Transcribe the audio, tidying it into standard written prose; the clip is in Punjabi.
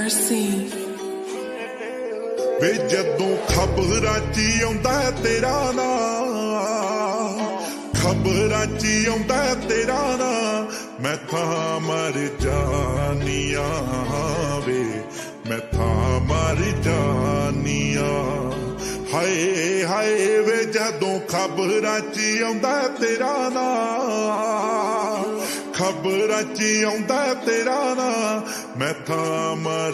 mercy. ਵੇ ਜਦੋਂ ਖਬਰਾਂ 'ਚ ਆਉਂਦਾ ਤੇਰਾ ਨਾਂ, ਖਬਰਾਂ 'ਚ ਆਉਂਦਾ ਤੇਰਾ ਨਾਂ, ਮੈਂ ਤਾਂ ਮਰ ਜਾਨੀਆਂ ਵੇ, ਮੈਂ ਤਾਂ ਮਰ ਜਾਨੀਆਂ। ਹਾਏ ਹਾਏ ਵੇ ਜਦੋਂ ਖਬਰਾਂ 'ਚ ਆਉਂਦਾ ਤੇਰਾ ਨਾਂ, ਖਬਰਾਂ 'ਚ ਆਉਂਦਾ ਤੇਰਾ ਨਾਂ, ਮੈਂ ਤਾਂ ਮਰ